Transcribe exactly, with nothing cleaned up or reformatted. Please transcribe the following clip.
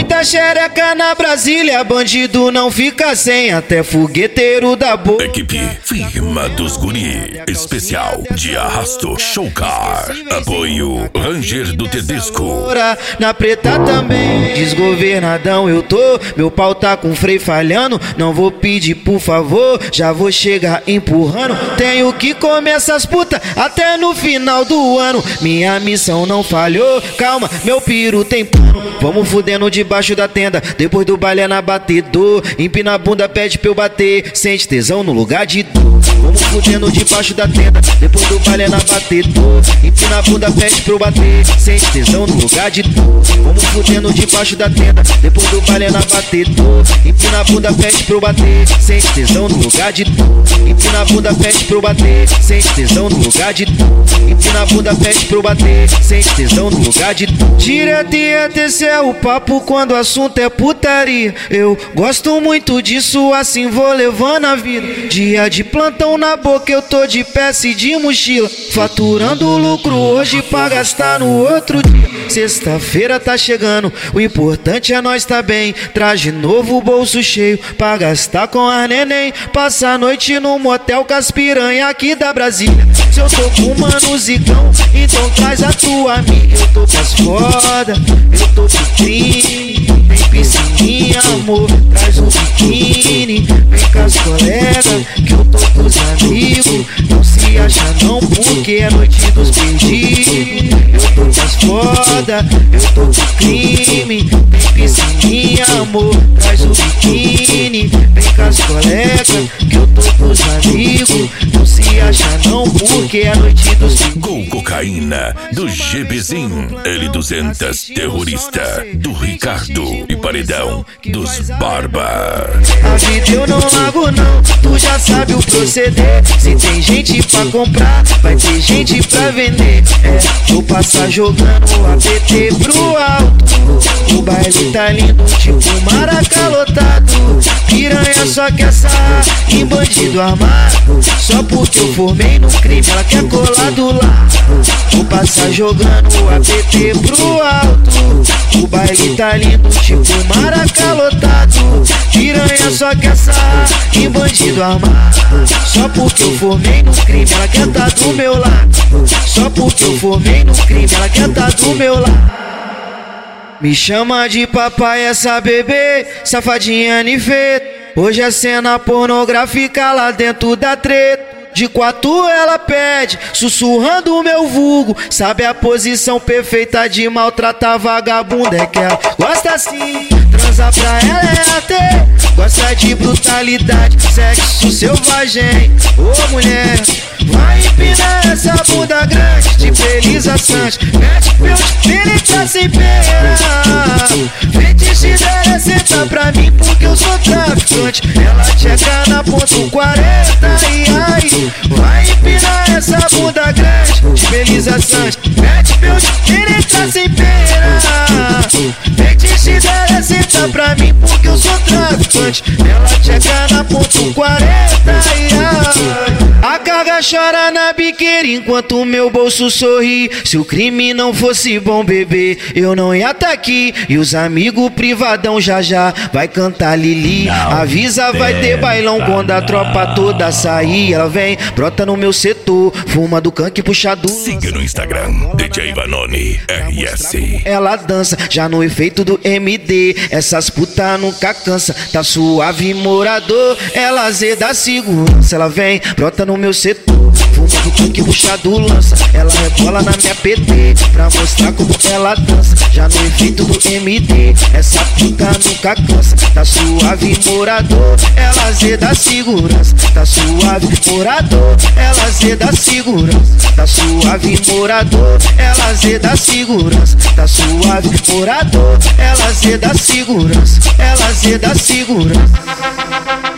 Muita xereca na Brasília, bandido não fica sem, até fogueteiro da boca. Equipe Firma dos Guri, especial de arrasto, Showcar. Apoio Ranger do Tedesco. Na preta também, desgovernadão eu tô, meu pau tá com freio falhando, não vou pedir por favor, já vou chegar empurrando. Tenho que comer essas putas até no final do ano, minha missão não falhou, calma, meu piro tem plano. Vamos fudendo debaixo da tenda, depois do baile é na batedor. Empina a bunda, pede pra eu bater, sente tesão no lugar de dor. Vamos fudendo debaixo da tenda, depois do baile é na batedor. Empina a bunda, pede pra eu bater, sente tesão no lugar de dor. Vamos fudendo debaixo da tenda, depois do baile é na batedor. Empina a bunda, pede pra eu bater, sente tesão no lugar de dor. Empina a bunda, pede pra eu bater, sente tesão no lugar de dor. Empina a bunda, pede pra eu bater, sente tesão no lugar de dor. Direto e até esse é o papo quando o assunto é putaria. Eu gosto muito disso, assim vou levando a vida. Dia de plantão na boca, eu tô de peça e de mochila, faturando lucro hoje pra gastar no outro dia. Sexta-feira tá chegando, o importante é nós tá bem. Traje novo, bolso cheio pra gastar com a neném. Passa a noite no motel com as piranha aqui da Brasília. Se eu tô com mano zicão, então traz a tua amiga. Eu tô com as foda, eu tô com crime. Vem piscininha, amor, traz um biquíni. Vem com as colegas, que eu tô com os amigos. Não se acha não, porque é noite dos perdidos. Eu tô com as foda, eu tô com crime. Vem piscininha, amor, traz um biquíni. Vem com as colegas, que eu tô com os amigos. Não se acha não, porque é noite dos perdidos. Gol Cocaína, do GBzinho. L duzentos, terrorista, do Ricardo. E paredão, dos Barba. A vida eu não largo não, tu já sabe o proceder. Se tem gente pra comprar, vai ter gente pra vender. É, vou passar jogando a B T pro alto. O baile tá lindo, tipo Maraca lotado. Piranha só quer sarrar em bandido armado. Só porque eu formei no crime, ela quer colar do lado. Vou passar jogando a B T pro alto. O baile tá lindo, tipo Maraca lotado. Piranha só quer sarrar em bandido armado. Só porque eu formei no crime, ela quer tá do meu lado. Só porque eu formei no crime, ela quer tá do meu lado. Me chama de papai essa bebê, safadinha nifeta. Hoje é cena pornográfica lá dentro da treta. De quatro ela pede, sussurrando o meu vulgo. Sabe a posição perfeita de maltratar vagabunda. É que ela gosta assim, transar pra ela é até. Gosta de brutalidade, sexo selvagem. Ô mulher, vai empinar essa bunda grande de Belisa Santos. Mete pra eu te penetrar sem pena. Fetiche dela é sentar pra mim porque eu sou traficante. Ela checa na ponta quarenta e ai, vai empinar essa bunda grande de Belisa Santos. Mete pra eu te penetrar sem pena. Fetiche dela é sentar pra mim porque eu sou traficante. Ela checa na ponta quarenta e ai, a carga chora na biqueira enquanto o meu bolso sorri. Se o crime não fosse bom, bebê, eu não ia tá aqui. E os amigos privadão já já vai cantar Lili. Avisa, vai ter bailão quando a tropa toda sair. Ela vem, brota no meu setor, fuma do canque puxado. Siga no Instagram, D J Vanoni R S. Ela dança, já no efeito do M D. Essas putas nunca cansa, tá suave morador. Ela azeda segurança, ela vem, brota no meu setor, fuma do canque puxado lança. Ela rebola na minha P T pra mostrar como ela dança, já no efeito do M D. Essa puta nunca cansa, tá suave morador. Ela azeda segurança, tá suave morador. Ela azeda segurança, tá suave morador. Ela azeda segurança, tá suave morador. Ela azeda segurança, ela azeda segurança.